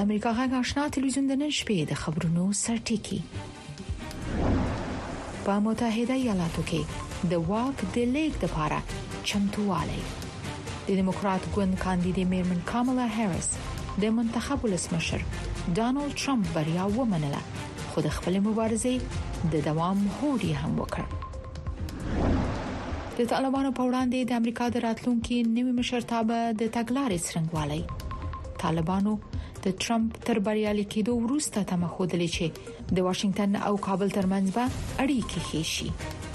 امریکا غږ آشنا تلویزیون د نن شپې د خبرونو سرټیکي. په متحده ایالاتو کې د واک د لیک لپاره چمتووالی. د دیموکرات ګوند کاندیدې میرمن کاملا هریس د منتخب ولسمشر ډانلډ ټرمپ بریا ومنله، خو د خپل مبارزې د دوام هوډ هم وکړ. د طالبانو په وړاندې د امریکا د راتلونکي نوي مشرتابه د تګلارې څرنګوالی. طالبانو د ټرمپ تر بریالي کېدو وروسته تمه خوده چې د واشنگټن او کابل ترمنځ به اړیکې ښې شي.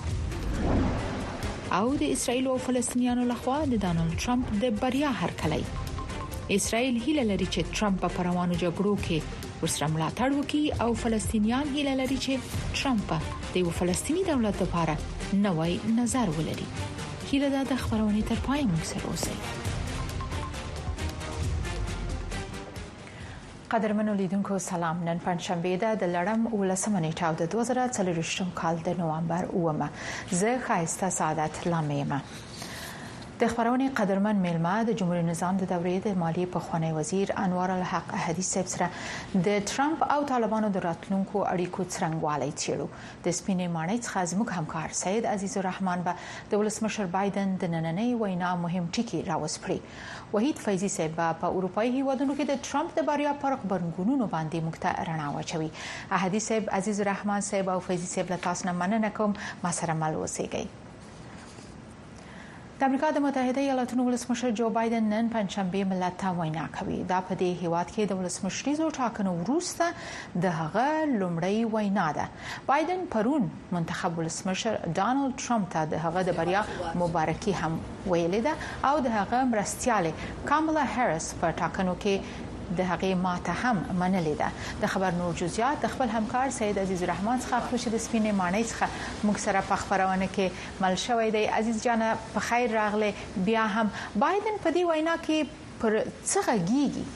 او د اسرایل او فلسطینیانو لخوا د ډانلډ ټرمپ د بریا هرکلی. اسرایل هیله لري چې ټرمپ په روانو جګړو کې ورسره ملاتړ وکړي او فلسطینیان هیله لري چې ټرمپ د یو فلسطیني دولت لپاره نوی نظر ولري. هیله ده د خبرونې تر پای موږ سره اوسئ. قدرمنو لیدونکو سلام. نن پنځشنبه ده د لړم 19 نیټه او د 2024 کال د نوامبر 9. زه خایسته سعادت لامېما. د خبرونې قدرمن میلمه د جمهوریت نظام د دورې د مالیې په خوانی وزیر انوار الحق احدی صاحب سره د ټرمپ او طالبانو د راتلونکو اړیکو څرنګوالی څیړو. د سپینې ماڼۍ څخه زموږ همکار سید عزیز الرحمن به د ولسمشر بایدن د نننۍ وینا مهم ټکي راوسپړي. وحید فیضی صاحب په اروپאי هیوادونو کې د ټرمپ د بریا پر خبرګونونو باندې موږ ته رڼا واچوي. احدی صاحب، عزیز الرحمن صاحب او فیضی صاحب له تاسو نه مننه کوم. ما سره مل اوسئ. د امریکا د متحده ایالاتونو ولسمشر جو بایدن نن پنځشنبه ملت ته وینا کوي. دا په دې هیواد کې د ولسمشریزو ټاکنو وروسته د هغه لومړی وینا ده. بایدن پرون منتخب ولسمشر ډانلډ ټرمپ ته د هغه د بریا مبارکي هم ویلې ده او د هغه مرستیاله کاملا هریس په ټاکنو کې د هغه ماته هم منلې ده. د خبر نور جزئیات د خپل همکار سید عزیز الرحمن څخه خوشی د سپینې ماڼۍ څخه موږ سره په خبرونه کې مل شوې دی. عزیز جان په خیر راغله. بیا هم بایدن په دې وینا کې پر څه غږیږي؟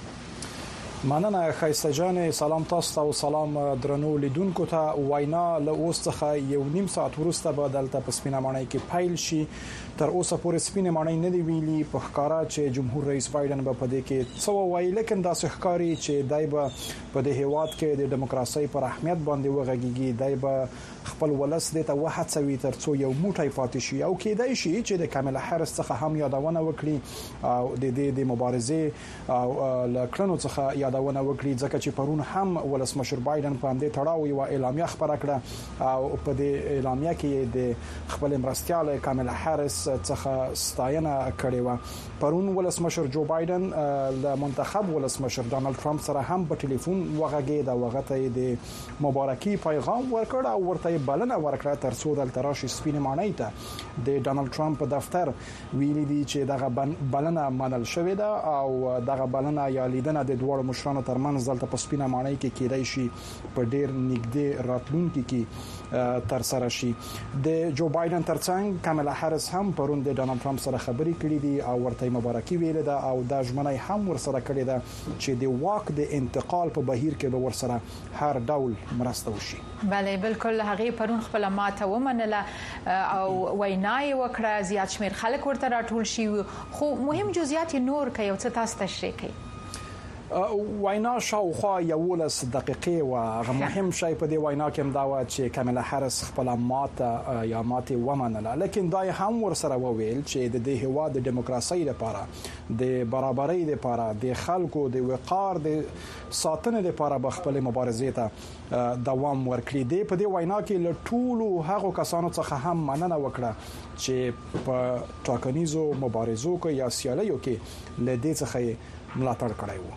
مننه خایسته جان. سلام تاسو ته او سلام درنو لیدونکو ته. وینا له اوس څخه 1.5 ساعت وروسته به دلته په سپینه ماڼۍ کې پیل شي. تر اوسه پورې سپینه ماڼۍ نه دی ویلي په ښکارا چې جمهور رئیس بایدن به په دې کې څه وایي، لیکن دا ښکاری چې دای به په دې هیواد کې د دیموکراسي پر اهمیت باندې وغږیږي. دای به خپل ولس د ته وهڅوي ترڅو یو موټی پاتې شي او کېدای شي چې د کاملا هریس څخه هم یادونه وکړي او د مبارزې او لکړنو څخه یادونه وکړي، ځکه چې پرون هم ولسمشر بایدن په دې تړاو یو اعلامیه خبره کړه او په دې اعلامیه کې د خپل مرستیاله کاملا هریس څخه ستاینه کړې و. پرون ولسمشر جو بایدن له منتخب ولسمشر ډانلډ ټرمپ سره هم په ټلیفون وغږېد او هغه د مبارکي پیغام ورکړ او ورته بلنه ورکړه ترڅو د تراشي سپینې ماڼۍ ته د ډانلډ ټرمپ په دفتر ویلي دي چې دغه بلنه منل شوې ده او دغه بلنه یا لیدنه د دوه مشرانو ترمنځ دلته په سپینه ماڼۍ کې کېدای شي په ډیر نږدې راتلونکي کې تر سره شي. د جو بایدن ترڅنګ کاملا هریس هم پرون د ډانلډ ټرمپ سره خبرې کړې دي او ورته مبارکي ویلې ده او د ژمنۍ هم ورسره کړې ده چې د واک د انتقال په بهیر کې به ورسره هر ډول مرسته وشي. بله بالکل. هغه پرون خپل ماته ومنله او وینا یې وکړه. زیات شمیر خلک ورته راټول شي، خو مهم جزئیات نور کوي او څه تاسو تشریح کوي. وینا شاوخوا 11 دقیقې و. هغه مهم شی په دې وینا کې دا و چې کاملا هریس خپل ماته ومنله، لیکن دا هم ورسره وویل چې د دې هوا د دیموکراسي لپاره، د برابرۍ لپاره، د خلکو د وقار د ساتنې لپاره به خپل مبارزې ته دوام ورکړي. په دې وینا کې له ټولو هغو کسانو څخه هم مننه وکړه چې په ټاکنیزو مبارزو کې یا سیالیو کې له دې څخه ملاتړ کړی و.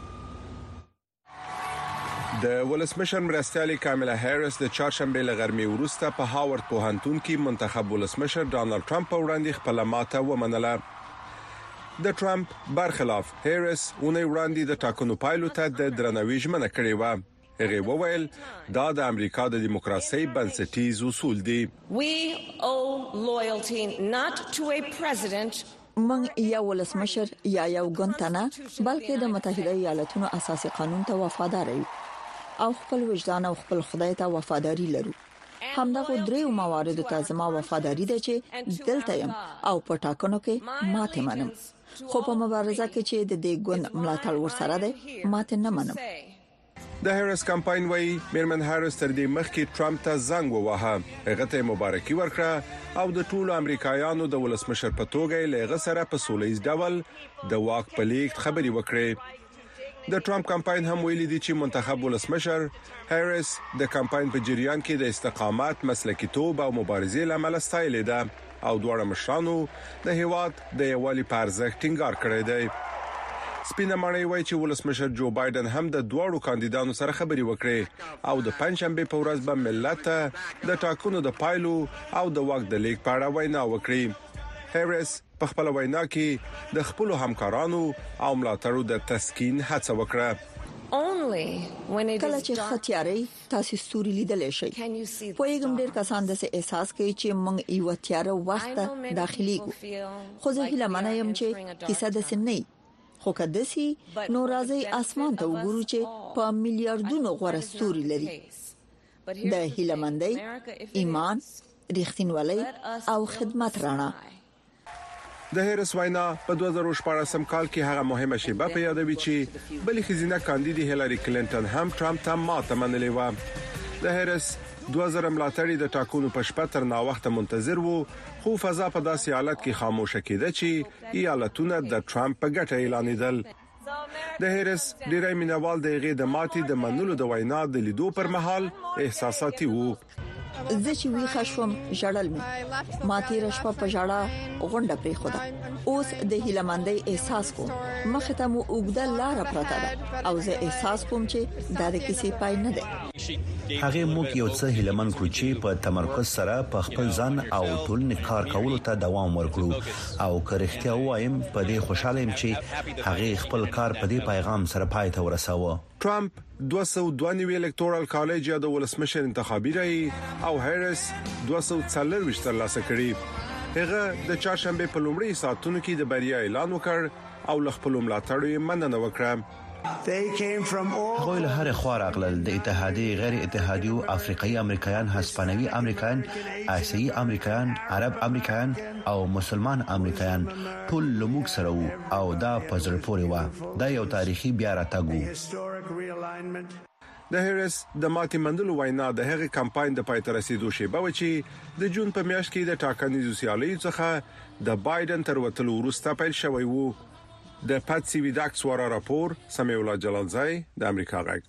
د ولسمشر مرستیالي کاملا هریس د چهارشنبه لغرمې وروسته په هاورد پوهنتون کې منتخب ولسمشر ډانلډ ټرمپ وړاندې خپل ماته ومنله. د ټرمپ برخلاف هریس اونۍ وړاندې د ټاکنو پایلو ته د درناوي ژمنه کړې و. هغه وویل دا د امریکا د دیموکراسي بنسټیز اصول دي. We owe loyalty not to a president من یا ولسمشر یا یو ګوندنه بلکې د متحده ایالاتونو اساسي قانون ته وفادار یو او خپل وجدان او خپل خدای ته وفاداری لرو. همدغه دریو مواردو ته زما وفاداری ده چې دلته يم او په ټاکنو کې ماته منم. خو په مبارزه کې چې د دې ګوند ملاتړ ورسره دی ماته نه منم. د هریس کمپاین وای میرمن هریس تر دې مخکې ټرمپ ته زنګ ووهه، هغه ته مبارکي ورکړه او د ټولو امریکایانو د ولسمشر په توګه لغه سره په سولېز ډول د واک په لیک خبري وکړي. د ټرمپ کمپاین هم ویلي دی چې منتخب ولسمشر هریس د کمپاین په جریان کې د استقامت، مسلکیتوب او مبارزې لامل ستایلې ده او دواړه مشرانو د هیواد د یووالي په ارزښت ټینګار کړی دی. سپینه ماڼۍ وایي چې ولسمشر جو بایدن هم د دواړو کاندیدانو سره خبري وکړي او د پنځشنبه په ورځ به ملت د ټاکنو د پایلو او د واک د لیک په اړه وینا وکړي. هریس په خپل وینا کې د خپل همکارانو او ملاتړو د تسکین هڅه وکړه. کله چې ختیاري تاسو ستوري لیدل شي پوهیږم ډیر کسان د احساس کوي چې موږ یو تیاره وخت داخلي خو زه هیله منم چې کیسه د سنې خو کدسي نو راځي اسمان ته وګورو چې په میلیارډونو غوړ ستوري لري. د هیله مندۍ، ایمان، رښتینولۍ او خدمت رڼا. د هریس وینا په 2014 کال کې هغه مهمه شیبه په یادوي چې بلې خزینه کاندید هیلری کلینټن هم ټرمپ ته ماته منلې و. د هریس 2000 ملاتړي د ټاکنو په شپه تر نا وخت منتظر وو، خو فضا په داسې حالت کې خاموشه کېده چې ایالتونه د ټرمپ په ګټه اعلانېدل. د هریس ډیری مینوال د هغې د ماتې د منلو د وینا د لیدو پر مهال احساساتي وو. زه چې وی خښوم ژړل ما تیر شپه په ژړا غونډه پرې خوده. اوس د هیلمندۍ احساس کوم مخه ته مو وګدل لار پرته ده او زه احساس کوم چې دا د کیسې پای نه ده. هغه موږ یو څه هیلمن کړو چې په تمرکز سره په خپل ځان او ټولنې کار کولو ته دوام ورکړو او کرختیا وایم په دې خوشاله يم چې هغه خپل کار په دې پیغام سره پای ته ورساوه. ټرمپ 292 الکتورال کالج د ولسمشر انتخابي رای او هریس 240 ترلاسه کړي. هغه د چهارشنبه په لومړي ساعتونو کې د بریا اعلان وکړ او خپل ملاتړو یې مننه وکړه. هغوی له هر خوا راغلل، د اتحادیې، غیر اتحادیو، افریقایي امریکایان، هسپانوي امریکایان، آسیایي امریکایان، عرب امریکایان او مسلمان امریکایان ټول لموږ سره وو او دا په زړه پورې و. دا یو تاریخي بیا راتګ و. د هریس د ماتې مندلو وینا د هغې کمپاین د پای ته رسیدو شیبه و چې د جون په میاشت کې د ټاکنیزو سیالیو څخه د بایدن تر وتلو وروسته پیل شوی وو. د پاتسي ویداکس ورا راپور سمیع الله جلالزای د امریکا غږ.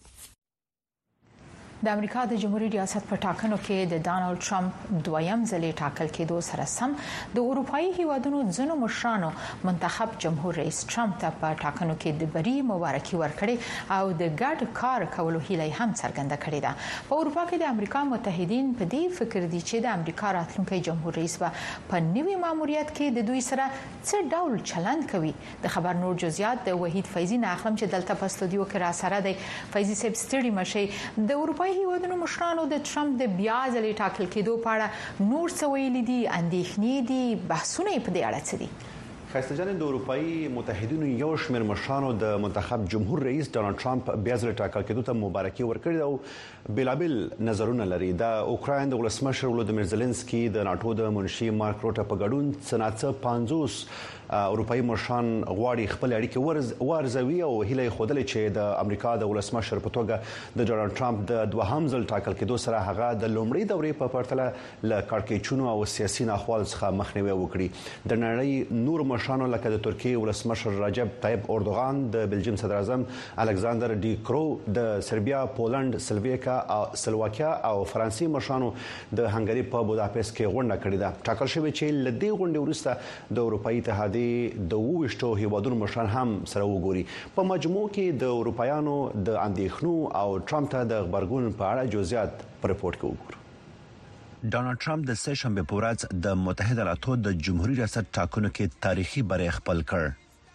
د امریکا د جمهوریت ریاست په ټاکنو کې د ډانلډ ټرمپ دویم ځلې ټاکل کېدو سره سم د اروپאי هیوادونو ځینو مشرانو منتخب جمهور رئیس ټرمپ ته په ټاکنو کې د بری مبارکي ورکړي او د ګډ کار کولو هیله هم څرګنده کړې ده. په اروپا کې د امریکا متحدین په دې فکر دي چې د امریکا راتلونکي جمهور رئیس به په نوي ماموریت کې د دوی سره څه ډول چلند کوي. د خبر نور جزئیات د وحید فیضی نه اخلم چې دلته په استودیو کې را سره دی. فیضی صاحب ستړي مشي د اروپאי هیوادونو مشرانو د ټرمپ د بیا ځلې ټاکل کېدو په اړه نور څه ویلي دي، اندېښنې دي، بحثونه په دې اړه څه دي؟ خسته جان د اروپאי متحدینو یو شمېر مشرانو د منتخب جمهور رئیس ډانلډ ټرمپ بیا ځلې ټاکل کېدو ته مبارکي ورکړې او بلابل نظرونه لري. د اوکراین د ولسمشر ولودیمیر زيلنسکي د ناتو د منشي مارک روټه په ګډون سناتڅ 50 اروپאי مشران غواړي خپل اړیکې ورزوي او هیله خوده چې د امریکا د ولسمشر په توګه د ډانلډ ټرمپ د دوهم ځل ټاکل کېدو سره هغه د لومړۍ دورې په پرتله ل کارکېچونو او سیاسي ناخوال څخه مخنیوي وکړي. د نړۍ نور مشرانو لکه د ترکیې ولسمشر رجب طیب اردوغان، د بلجیم صدر اعظم الکساندر ډی کرو، د سربیا، پولند، سلواکیا او فرانسې مشرانو د هنګری په بوداپست کې غونډه کړې ده. ټاکل شوی چې لدې غونډې وروسته د اروپאי اتحادیې د 22 هیوادونو مشران هم سره وګوري. په مجموع کې د اروپایانو د اندېښنو او ټرمپ ته د خبرګون په اړه جزئیات په رپورت کې وګورو. ډانلډ ټرمپ د سه شنبه په ورځ د متحده ایالاتو د جمهوریت ریاست ټاکنو کې تاریخي بری خپل کړ.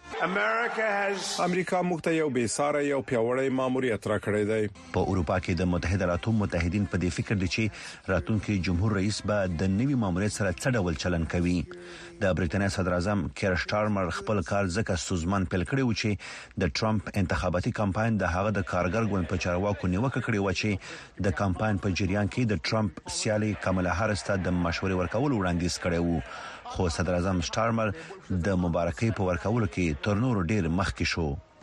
امریکا موږ ته یو بیساره یو پیاوړی ماموریت راکړی دی. په اروپا کې د متحده ایالاتو متحدین په دې فکر دي چې راتلونکي جمهور رئیس به د نوي ماموریت سره څه ډول چلند کوي. د برېټانیا صدر اعظم کیر سټارمر خپل کار ځکه سوزمان پیل کړی و چې د ټرمپ انتخاباتي کمپاین د هغه د کارګر ګوند په چارواکو نیوکه کړې و چې د کمپاین په جریان کې د ټرمپ سیالي کاملا هریس ته د مشورې ورکولو وړاندیز کړی و. خو صدر اعظم سټارمر د مبارکۍ په ورکولو کې تر نورو ډیر مخکې شو.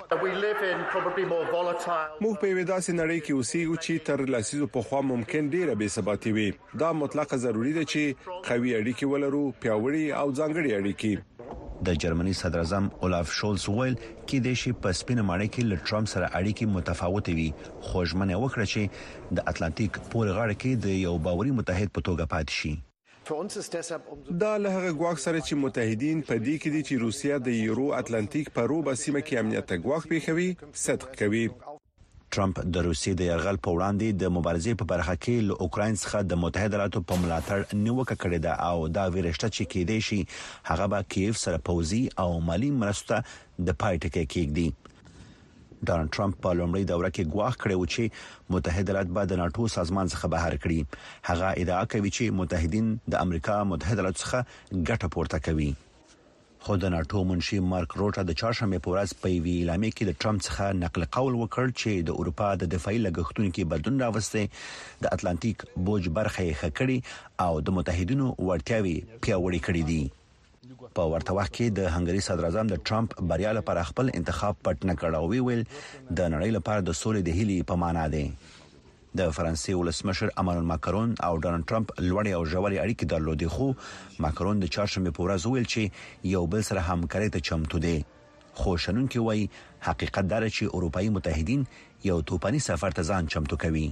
موږ په یوه داسې نړۍ کې اوسېږو چې تر لسیزو په خوا ممکن ډیره بې ثباتي وي. دا مطلقاً ضروری ده چې قوي اړیکې ولرو، پیاوړي او ځانګړي اړیکې. د جرمني صدر اعظم اولاف شولز ویل کې د شي په سپینه ماڼۍ کې له ټرمپ سره اړیکې متفاوت وي، خو ژمنه وکړه چې د اتلانتیک پورې غاړه کې د یو باوري متحد په توګه پاتې شي. دا له هغه ګواښ سره چې متحدین په دې کې دي چې روسیا د یورو اتلانتیک په روبه سیمه کې امنیت ګواښ پیښوي، صدق کوي. ټرمپ د روسیې د یرغل په وړاندې د مبارزې په برخه کې له اوکراین څخه د متحده ایالاتو په ملاتړ نیوکه کړې ده او دا ویرشته چې کېدې شي هغه به کیف سره پوځي او مالی مرسته د پای ټکی کېږدي. ډونالد ټرمپ په لومړۍ دوره کې ګواښ کړی و چې متحده ایالات به د ناتو سازمان څخه بهر کړي. هغه ادعا کوي چې متحدین د امریکا متحده ایالاتو څخه ګټه پورته کوي. خو د ناتو منشي مارک روټا د چهارشنبه په ورځ په وی اعلامیه کې د ټرمپ څخه نقل قول وکړ چې د اروپا د دفاعي لګښتونو کې بدلون راوستي، د اتلانتیک بوج برخه یې خکړي او د متحدینو وړتیاوي پیاوړې کړې دي. په ورته وخت کې د هنګري صدر اعظم د ټرمپ بریا لپاره خپل انتخاب پټ نه کړ او ویل د نړۍ لپاره د سولې د هیلې په معنا ده. د فرانسې ولسمشر امانوئل ماکرون او ډونالد ټرمپ لوړې او ژورې اړیکې درلودې، خو ماکرون د چهارشنبه په ورځ ویل چې یو بل سره همکاري ته چمتو دي. خو شنونکي وایي حقیقت دا چې اروپאי متحدین یو توپاني سفر ته ځان چمتو کوي.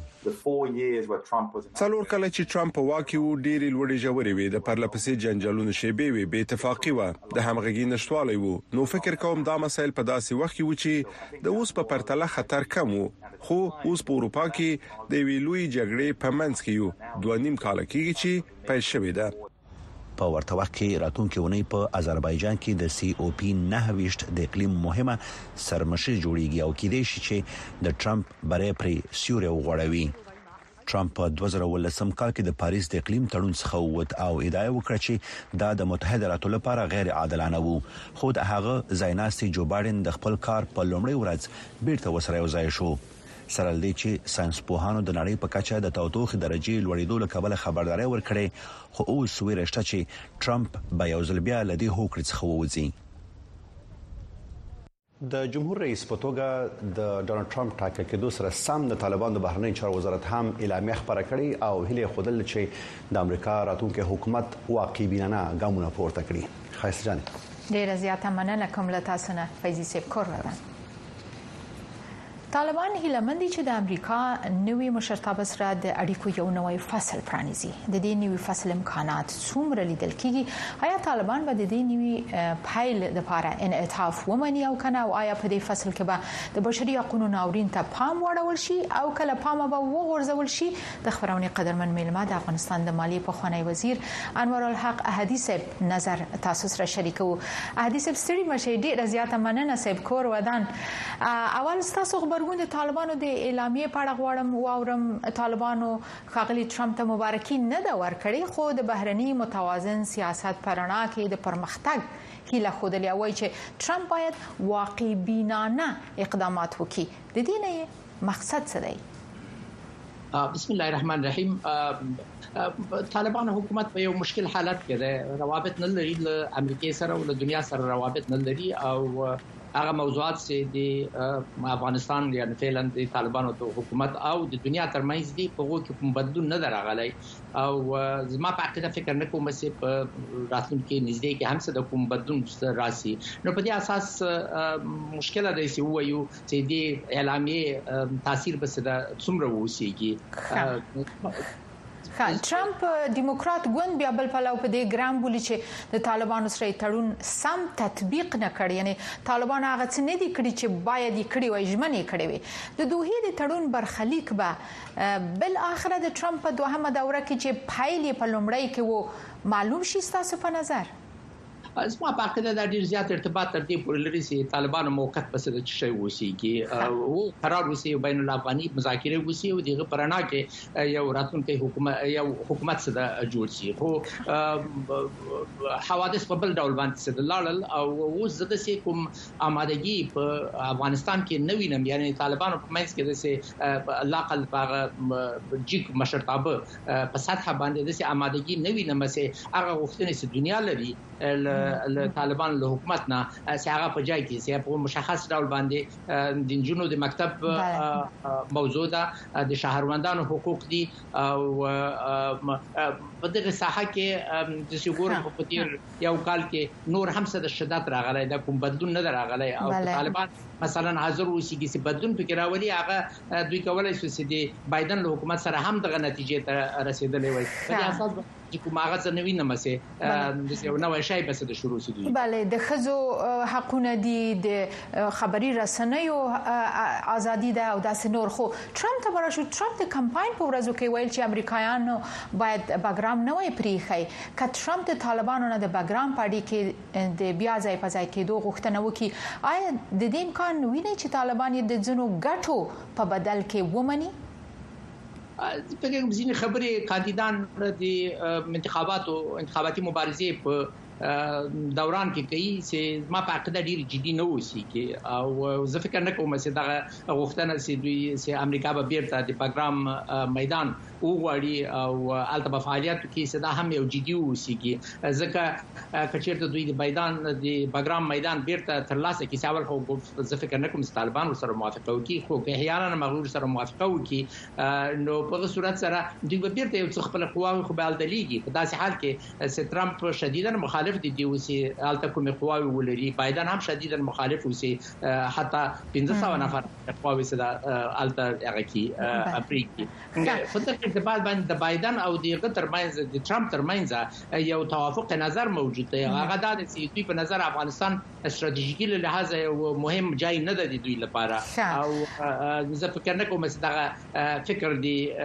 څلور کله چې ټرمپ واکي و ډېری لوړې ژورې وي، د پرلپسې جنجالونو شیبې وي، بې اتفاقي و، د همغږي نشټوالي وو. نو فکر کوم دا مسایل په داسې وخت کې و چې د اوس په پرتله خطر کم وو. خو اوس په اروپا کې د ویلوي جګړې په منځ کې یو 2.5 کال کېږي چې پیل شوې ده. په ورته وخت کې راتلونکي ونی په آذربایجان کې د COP 9 د اقلیم مهمه سرمشي جوړیږي او کېدې شي چې د ټرمپ برای پرې سیوري وغوړوي. ټرمپ په 2018 کال کې د پاریس د اقلیم تړون څخه ووت او ادعا وکړه چې دا د متحده ایالاتو لپاره غیر عادلانه وو. خو د هغه ځایناستي جو بایدن د خپل کار په لومړۍ ورځ بیرته وسره یوځای شو. سره لدی چې ساينس پوهانو د نړۍ په کچه د تودوخې درجه لوړېدو له کبله خبرداري ورکړې، خو اوس ویرشته چې ټرمپ به یو ځل بیا لدی هوکړې څخه ووځي. د جمهور رئیس په توګه د ډونالد ټرمپ ټاکل کېدو سره سم د طالبانو د بهرنی چارو وزارت هم اعلامیه خبره کړې او هیله خودل چې د امریکا راتلونکي حکومت واقعي بینانه ګامونه پورته کړي. خایس جان ډیره زیاته مننه کوم له تاسو نه فیضی صاحب کور. طالبان هیله مند دي چې د امریکا نوې مشرتابه سره د اړیکو یو نوې فصل پرانیزي. د دې نوې فصل امکانات څومره لیدل کیږي؟ آیا طالبان به د دې نوې فایل لپاره انعطاف ومني او کنه؟ او آیا په دې فصل کې به د بشري حقوقو ناورین ته پام وړول شي او کله پام به وغورځول شي؟ د خبرونه قدرمن میلمه د افغانستان د مالیې پخوانی وزیر انور الحق احدی صاحب نظر تاسو سره شریکو. احدی صاحب ستړي مشه، ډیره زیاته مننه صاحب کور ودان. اول تاسو خبر د طالبانو د اعلامیه په اړه غواړم واورم. طالبانو ښاغلي ټرمپ ته مبارکي نه دا ورکړي، خو د بهرني متوازن سیاست پرانا کې د پرمختګ هیله خوده وایي چې ټرمپ باید واقعي بینانه اقدامات وکړي. د دې نه مقصد څه دی؟ بسم الله الرحمن الرحیم. طالبان حکومت په یو مشکل حالت کې ده، روابط نه لري له امریکا سره او له دنیا سره روابط نه لري او هغه موضوعات چې د افغانستان یا فعلا د طالبانو حکومت او د دنیا ترمنځ دي په وګړو کې کوم بدلون نه دراغلی او زما په عقیده فکر نه کوم چې په راتلونکي نږدې کې هم څه د کوم بدلون راسي. نو په دې اساس مشکله ده چې وایو چې د اعلامیه تاثیر به څومره ووسیږي. ټرمپ دیموکرات ګوند بیا بل پلاو په دې ګرام بولی چې د طالبانو سره تړون سم تطبیق نه کړي، یعنی طالبان هغه څه نه دي کړی چې باید یې کړی وای، ژمنې کړی وي. د دوه د تړون برخلیک به بل اخره د ټرمپ په دوهمه دوره کې چې پایلې په لومړی کې وو معلوم شي تاسو په نظر؟ زما په عقیده دا ډیر زیات ارتباط تر دې پورې لري چې طالبانو موقت پس د شي وسیږي او قرار وسی بین الافغاني مذاکره وسی او دغه پرانا کې یو راتلونکي حکومت سره جوړ شي خو حوادث په بل ډول باندې سره لاړل او اوس زده سي کوم آمادګي په افغانستان کې نوې نم یعنی طالبانو په منځ کې د لاقل په جګ مشرتابه په سطح باندې د آمادګي نوې نم سي هغه وختونه چې دنیا لري طالبان له حکومت نه هغه په جای کې چې په مشخص ډول باندې د جنونو د مکتب موضوع ده د شهروندانو حقوق دي او په دغه ساحه کې د سیګور په تیر یو کال کې نور هم څه د شدت راغلی دا کوم بدلون نه راغلی او طالبان مثلا حاضر وسیږي چې بدلون فکر راولي هغه دوی کولای شي چې د بایدن له حکومت سره هم دغه نتیجې ته رسیدلې وي په اساس چې کوم هغه څه نوی نمسه د یو نوې شای بس د شروع سدي bale د خزو حقونه دي د خبري رسنیو ازادي ده او داس نور خو ټرمپ ته ورشو ټرمپ د کمپاین په ورځو کې ویل چې امریکایانو باید باګرام نه وي پریخي ک ټرمپ د طالبانو نه د باګرام پارټي کې د بیا ځای په ځای کې دوه غوښتنه وکي آیا د دې امکان ویني چې طالبان د ځنو ګټو په بدل کې ومني په کوم ځینې خبرې کاندیدان د انتخاباتي مبارزې په دوران کې کوي چې ما په عقیده ډیر جدي نه وسی کې او زه فکر نه کوم چې دا غوښتنه چې دوی چې امریکا به بیرته د پروګرام میدان وغواړي او البته په فعالیتو کې چې دا هم یو جدي وسی کې ځکه کچېرته دوی د میدان د پروګرام میدان بیرته ترلاسه کې څاول خو زه فکر نه کوم چې طالبان سره موافقه وکړي خو که احیانا مغرور سره موافقه وکړي نو په صورت سره دوی به بیرته یو څه خپل قواوی خو به الدلیږي په داسې حال کې چې ترامپ شدیداً مخالف دي وسی الته کومه قواوی ولري بایدن هم شدیداً مخالف وسی حتی 1500 نفر قواوی سره الته هغه کې افریقي په دغه ارتباط باندې د بایدن او د ترمنځ د ترامپ ترمنځ یو توافق نظر موجود دی هغه د دوی په نظر افغانستان استراتیژیکي له لحاظه یو مهم ځای نه دی دوی لپاره او زه فکر نه کوم چې دا فکر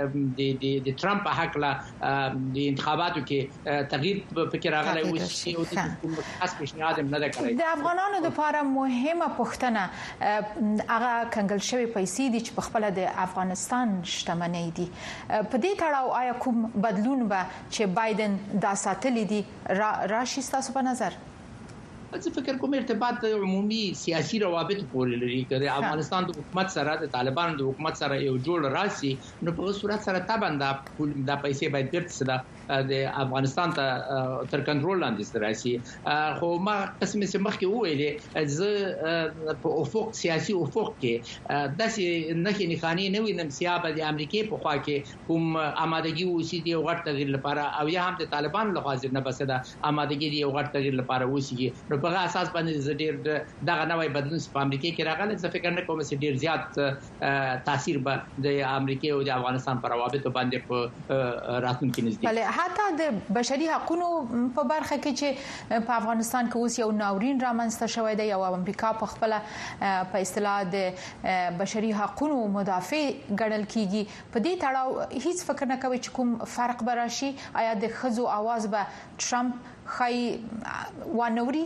د ترامپ حق له د انتخاباتو کې تغییر فکر راغلی و او د کوم پیشنهاد نه ده کړی د افغانانو لپاره مهمه پوښتنه هغه کنګل شوی پیسې دي چې په خپل د افغانستان شتمنۍ دي په دې تړاو آیا کوم بدلون به چې بایدن دا ساتلی دي راشي تاسو په نظر زه فکر کوم ارتباط عمومي سیاسي روابط پورې لري چې افغانستان د حکومت سره د طالبانو د حکومت سره یو جوړ راشي نو په صورت سره تابند د پیسې باید بیرته سره د افغانستان ته تر کنټرول لاندې راشي خو ما قسمه سم مخکې وویلې زه په افق سیاسي افق کې داسې نه نخاني نه وینم سیابه د امریکای په خوا کې کوم آمادګي وسی دی غټ تغییر لپاره او یا هم د طالبانو له حاضر نه بس د آمادګي دی غټ تغییر لپاره وسی په اساس باندې زډیر دغه نوې بدلون په امریکا کې راغلی زه فکر نه کوم چې ډیر زیات تاثیر به د امریکا او د افغانستان پر روابط باندې په راتلونکي نږدې بله حتی د بشري حقوقو په برخه کې چې په افغانستان کې اوس یو ناورین رامنځته شوی دی او امریکا په خپل په اصطلاح د بشري حقوقو مدافع ګڼل کیږي په دې تړاو هیڅ فکر نه کوي چې کوم فرق به راشي آیا د خزو आवाज به ټرمپ خای وانوري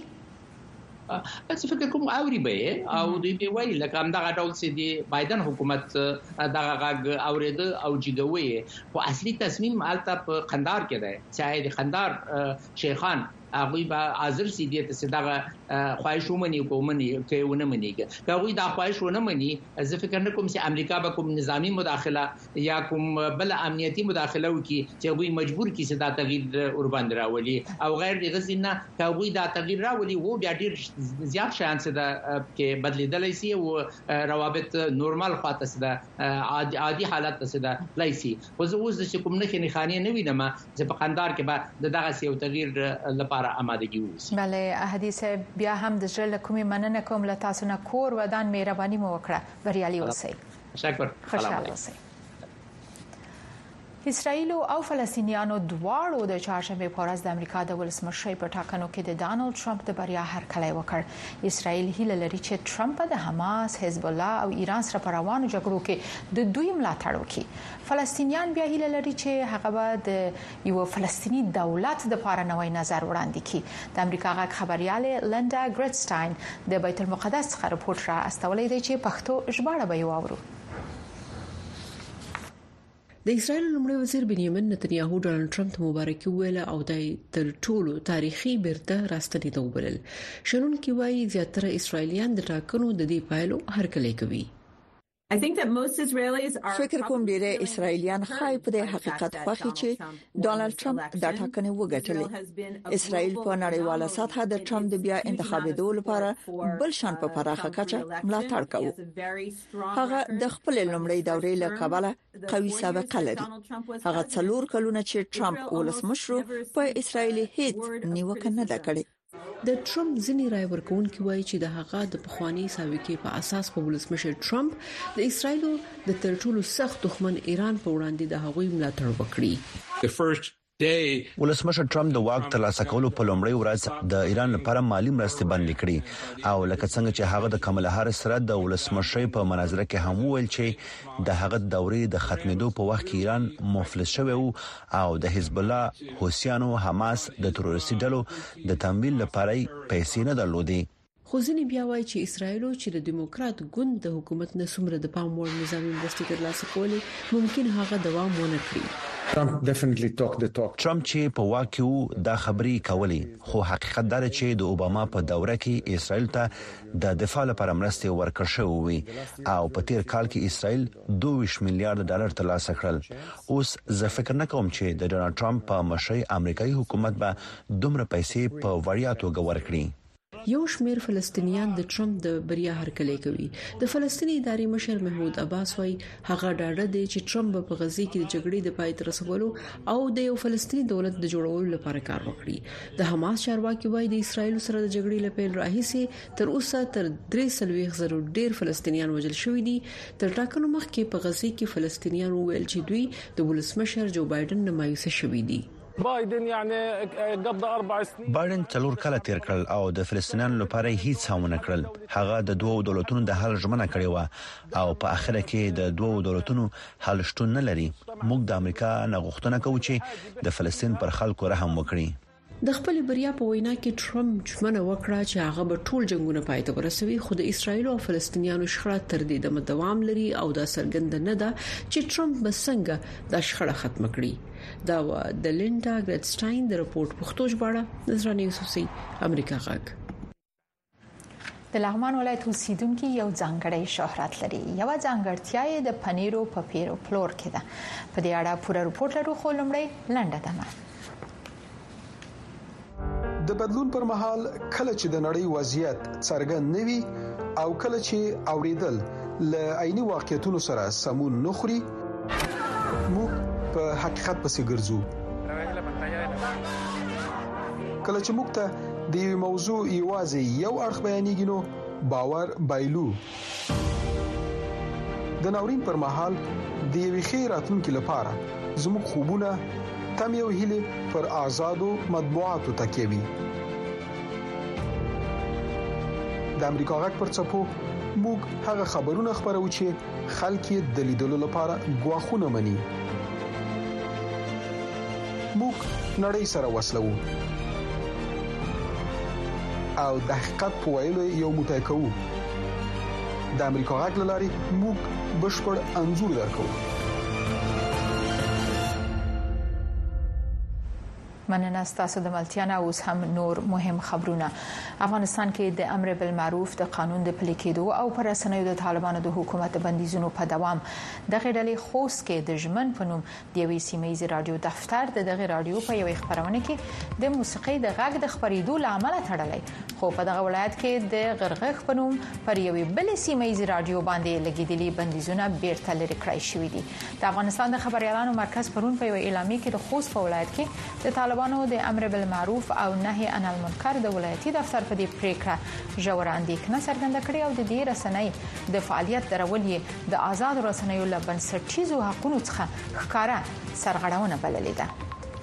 څه فکر کوم اوري به او دوی به وایي لکه هم دغه ډول چې د بایدن حکومت دغه غږ اورید او جګوي خو اصلي تصمیم الته په قندار کې دی چې د قندار شیخان هغه به حاضر سي دي ته دغه خواهش ومني کومني کې ونه منيږي هغه دا خواهش ونه مني زه فکر نه کوم چې امریکا به کوم نظامی مداخله یا کوم بل امنیتي مداخله وکړي چې هغه مجبور کړي چې دا تغییر ور باندې راولي او غیر د غزنه هغه دا تغییر راولي وو بیا ډیر زیات شانس ده کې بدلیدلی سي او روابط نورمال خاطر ده عادي حالت ته ده لایسي خو زه اوس د کوم نه خاني نه وینم چې په قندار کې به دغه یو تغییر لپاره آمادگی وسی بله حدیث بیا هم د ژل کومې مننه کوم له تاسو نه کور ودان مهرباني مو وکړه بریالي اوسئ تشکر خوشاله اوسئ اسرائیل او فلسطینیانو دواړو د چهارشنبه په ورځ د امریکا د ولسمشر په ټاکنو کې د ډانلډ ټرمپ د بریا هرکلی وکړ. اسرائیل هیله لري چې ټرمپ د حماس، حزب الله او ایران سره پر روانو جګړو کې د دوی ملاتړ وکړي. فلسطینیان بیا هیله لري چې هغه به د یو فلسطینی دولت د لپاره نوې نظر وړاندې کړي. د امریکا غږ خبرياله لندا ګریټسټاین د بیت المقدس څخه رپورټ را استولې دی چې پښتو ژباړه به یو د اسرائیل لومړي وزیر بنیامین نتنیاهو ډانلډ ټرمپ ته مبارکي ویله او د تر ټولو تاریخي بیرته راستنې ته وبلل. شنن کې وايي زیاتره اسرائیلیان د ټاکنو د دې پایلو هرکلی کوي. فکر کوم ډیره اسرائیلیان خای په دې حقیقت خوښي چې ډونالد ټرمپ د ټاکنې وګټلې. اسرائیل په نړیواله سطح د ټرمپ د بیا انتخابېدو لپاره بل شان په پراخه کچه ملاتړ کوي. هغه د خپل لومړۍ دورې له کبله قوي سابقه لري. هغه 4 کلونه چې ټرمپ ولسمشر په اسرائیل هیڅ نیوکه نه ده کړې. د ټرمپ ځینی رای ورکوونکي وایي چې د هغه د پخوانی سابقې په اساس په ولسمشر ټرمپ د اسرایل د تر ټولو سخت دښمن ایران په وړاندې د هغوی ملاتړ وکړي. ولسمشر ټرمپ د واک ترلاسه کولو په لومړۍ ورځ د ایران لپاره مالی مرستې بند کړې او لکه څنګه چې هغه د کمالا هاریس سره د ولسمشر په مناظره کې هم ویل چې د هغه دورې د ختمېدو په وخت کې ایران مفلس شوی او د حزب الله، حوثیانو، حماس د تروریستي ډلو د تمویل لپاره پیسې نه درلودې. خو ځینې بیا وایي چې اسرائیل چې د دیموکرات ګوند د حکومت نسومره د پام وړ نظامی مرستې ترلاسه کولې ممکن هغه دوام ونه کړي. ټرمپ چې په واقعو دا خبري کوي خو حقیقت دا چې د اوباما په دوره کې اسرائیل ته د دفاع لپاره مرستې ورکړ شوې او په تیر کال کې اسرائیل 22 میلیارډ ډالر ترلاسه کړل. اوس زه فکر نه کوم چې د ډونالد ټرمپ په مشرۍ امریکایي حکومت به دومره پیسې په وړیا توګه ورکړي. یو شمېر فلسطینیان د ټرمپ د بریا هرکلی کوي. د فلسطیني ادارې مشر محمود عباس وايي هغه ډاډه دی چې ټرمپ په غزه کې د جګړې د پای ته رسولو او د یو فلسطیني دولت د جوړولو لپاره کار وکړي. د حماس چارواکي وايي د اسرایل سره د جګړې لپاره راهیسي تر اوسه تر 300,000 ډیر فلسطینیان وژل شوي دي. تر ټاکنو مخکې په غزه کې فلسطینیان ویل چې دوی د ولسمشر جو بایدن نه مایوسه شوي دي. بایدن قضى 4 سنين بایدن 4 کال تیر کړل او د فلسطینیانو لپاره هیڅ هم نه کړل. هغه د دوه دولتونو د حل ژمنه کړې و او په اخر کې د دوه دولتونو حل شتون نه لري. موږ د امریکا نه غوښتنه کوو چې د فلسطین پر خلکو رحم وکړي. د خپل بریا په وینا کې ټرمپ ژمنه وکړه چې هغه به ټول جنگونه پای ته ورسوي. خو د اسرایل او فلسطینیانو شخړه تر دې د دوام لري او دا څرګند نه ده چې ټرمپ به څنګه د شخړه ختم کړي. دا د لیندا ګریټسټاین د رپورټ پښتو ژباړه نظرانه یوسفزي امریکا غږ. د لغمان ولایت اوسیدونکو یو ځانګړی شهرت لري. یو ځانګړتیا یې د پنیرو په پیرو پلور کې ده. په دې اړه پوره رپورټ لرو خو لومړی لنډه دمه. د بدلون پر مهال کله چې د نړۍ وضعیت څرګند نوي او کله چې اوریدل ل عیني واقعیتونو سره سمون نخري موږ په حقیقت پسې ګرځو. کله چې موږ ته د یو موضوع یوازې یو اړخ بیانېږي نو باور بایلو. د ناورین پر مهال د یوې خیر راتلونکو لپاره زموږ خوبونه تم یو هیله پر آزادو مطبوعاتو تکیوي. د امریکا غږ پر چپو موږ هغه خبرونه خبرو چې خلک د لیدلو لپاره غواخونه مني. موږ نړۍ سره وصلو او د حقیقت په ویلو یو متای کوو. د امریکا غږ لاري موږ بشپړ انزور درکو. مننه ستاسو د ملتیا. اوس هم نور مهم خبرونه. افغانستان کې د امر بالمعروف د قانون د پلي کېدو او پر رسنیو د طالبانو د حکومت بندیزونو په دوام دغه ډلې خوست کې د ژمن په نوم د یوې سیمایي رادیو دفتر دغه رادیو په یوې خبرونه کې د موسیقي د غږ د خبرېدو لامل تړلې. خو په دغه ولایت کې د غرغښ په نوم پر یوې بل سیمایي رادیو باندې لګیدلي بندیزونه بیرته لري کړای شوې دي. د افغانستان د خبريالانو مرکز پرون په یو اعلامیه کې د خوست په ولایت کې د طالبانو د امر بالمعروف او نهي عن المنکر د ولایتي دفتر په دې پریکړه ژور اندېښنه څرګنده کړې او د دې رسنۍ د فعالیت درول یې د آزاد رسنیو له بنسټیزو حقوقو څخه ښکارا سرغړونه بللې ده.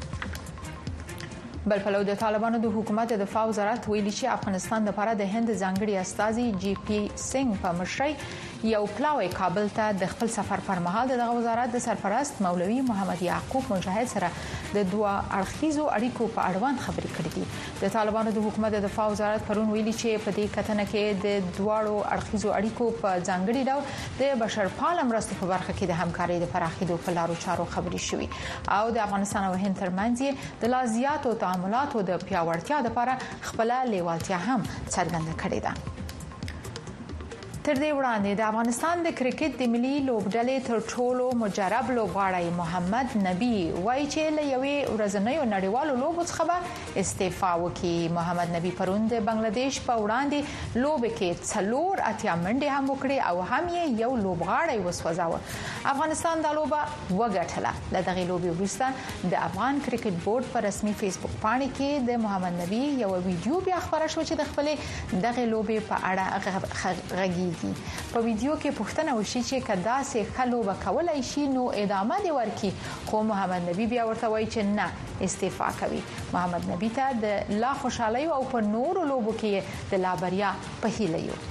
بل پلو د طالبانو د حکومت د دفاع وزارت ویلي چې افغانستان لپاره د هند ځانګړي استازي جی پی سنگ په مشرۍ یو پلاوی کابل ته د خپل سفر پر مهال د وزارت د سرپرست مولوي محمد یعقوب مجاهد سره د دوه اړخیزو اړیکو په اړوند خبرې کړې دي. د طالبانو د حکومت د دفاع وزارت پرون ویلي چې په دې کتنه کې د دواړو اړخیزو اړیکو په ځانګړي ډول د بشرپال مرستو په برخه کې د همکارۍ د پراخېدو په لارو چارو خبرې شوې او د افغانستان او هند ترمنځ د لازیاتو تعاملاتو د پیاوړتیا لپاره خپل لیوالتیا هم څرګنده کړې ده. تر دې وړاندې د افغانستان د کرکټ د ملي لوبډلې تر ټولو مجرب لوبغاړی محمد نبی وایي چې له یوې ورځنیو نړیوالو لوبو څخه به استعفا وکړي. محمد نبی پرون د بنگلاديش په وړاندې لوبې کې 4 اتیا منډې هم وکړې او هم یې یو لوبغاړی وسوځاوه. افغانستان د لوبه وګټله. د دغه لوبې وروسته د افغان کرکټ بورډ په رسمي فیسبوک پاڼه کې د محمد نبی یو ویډیو بیا خبره شو چې د خپل دغه لوبې په اړه غږیږي. په ویډیو کې پوښتنه وشي چې کدا سه خلوبه کولای شي نو ادامه دی ورکی، خو محمد نبی بیا ورته وایي چې نه استعفا کوي. محمد نبی ته د لا خوشحالي او په نورو لوبو کې د لا بریا په هیله یو.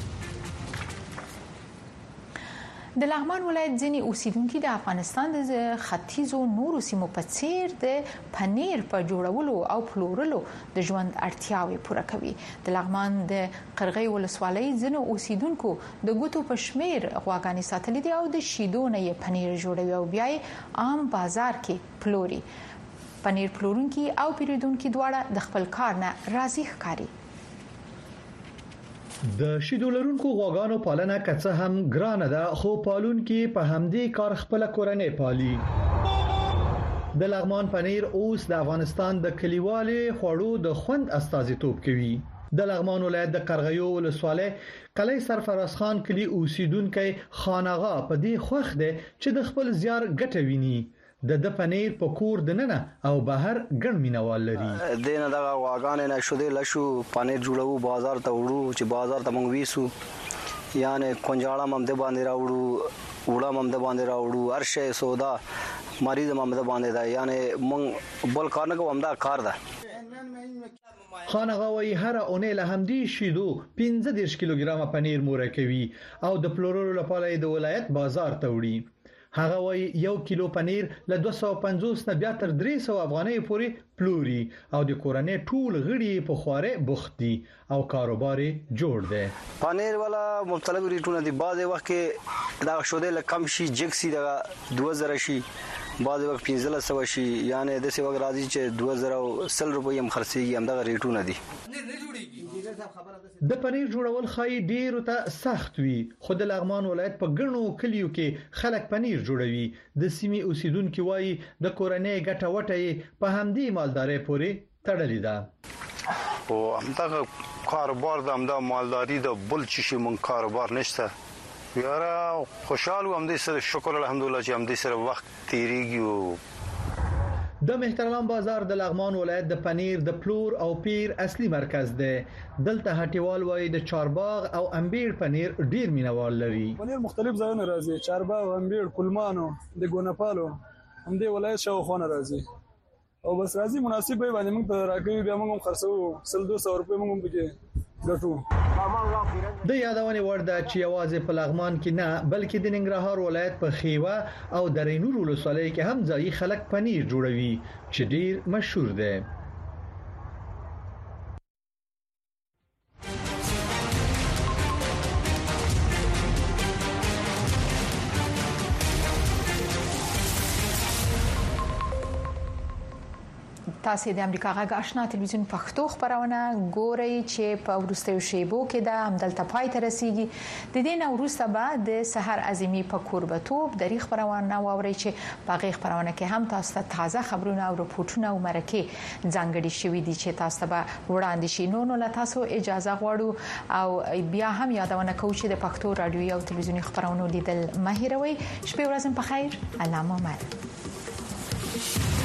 د لغمان ولایت ځینې اوسیدونکو د افغانستان د ختیځو نورو سیمو په څیر د پنیر په جوړولو او پلورلو د ژوند اړتیاوې پوره کوي. د لغمان د قرغې ولسوالۍ ځینې اوسیدونکو د ګوتو په شمیر غواګانې ساتلې دي او د شیدو نه یې پنیر جوړوي او بیا یې عام بازار کې پلوري. پنیر پلورونکي او پیرودونکي دواړه د خپل کار نه راضي ښکاري. د شیدو لرونکو غواګانو پالنه کڅه هم ګرانه ده، خو پالونکي په همدې کار خپل کورنۍ پالي. د لغمان پنیر اوس د افغانستان د کلیوالي خوړو د خوند استازیتوب کوي. د لغمان ولایت د قرغیو ولسوالۍ قلعه سرفراز خان کلی اوسیدونکو خانغا په دې خوښ ده چې د خپل زیار ګټه ویني. د پنیر په کور دننه او بهر ګڼ مینوال لري. دینه دا واغانې نه شو دې لشو پنیر جوړو بازار ته وړو چې بازار ته مونږ ویسو یعنی کنجاړه مم د باندې راوړو وړه مم د باندې راوړو هرشه سودا مریض مم د باندې دا یعنی مونږ بل کار نه کوم دا کار ده. خانغاوی هر اونۍ له همدې شیدو 15 کیلوګرام پنیر موره کوي او د پلورلو لپاره د ولایت بازار ته وړي. هغه وای 1 کیلو پنیر له 250 نه بیا تر 300 افغانۍ پورې پلوري او د کورنۍ ټول غړي په خواره بوختي او کاروبار جوړ دی. پنیر والا مختلف ریټونه دي. بعض وخت کې دا شوده ل کم شي جکسي دا 2000 شي، بعض وخت 1500 شي، یعنی د څه وخت راځي چې 2000 روپۍ هم خرڅيږي. هم دا ریټونه دي. د پنیر جوړول خای ډیر ته سخت وي، خو د لغمان ولایت په ګڼو کلیو کې خلک پنیر جوړوي. د سیمې اوسیدونکو وایي د کورنۍ ګټه وټه په همدې مالدارۍ پورې تړلې ده. او همدغه کاروبار د همدا مالداري د بل چی مون کاروبار نشته. یاره خوشاله هم دې سره شکر الحمدلله چې هم دې سره وخت تیریږي. د محترم بازار د لغمان ولایت د پنیر د پلور او پیر اصلي مرکز دی. دلته هټیوال وایي د چارباغ او امبیر پنیر ډیر مینوال لري. پنیر مختلف ځایونه راځي، چارباغ، امبیر، کلمانو، د ګونپالو هم د ولایت شاوخونه راځي او بس راځي مناسب به باندې موږ ته راکوي، بیا موږ خرڅو 200 روپۍ موږ پکې ګټو. د یادونه ورده چې یوازې په لغمان کې نه بلکې د ننګرهار ولایت په خیوه او درینور ولسوالۍ کې هم ځایي خلک پنیر جوړوي چې ډیر مشهور دی. تاسو د امریکا غږ آشنا ټلویزیون پښتو خبرونه ګورئ چې په ورستیو شیبو کې د همدلته پای ته رسیدي. د دې نه وروسته به د سحر عظیمی په کوربتوب د ریخ خبرونه واورئ چې په غږ خبرونه کې هم تاسو ته تازه خبرونه او راپورټونه او مرکه ځانګړي شوي دي چې تاسو ته وړاندې شي. نو له تاسو اجازه غواړو او بیا هم یادونه کوو چې د پښتو رادیو او ټلویزیوني خبرونو لیدل مه هیروئ. شپه ورځ په خیر. الله مو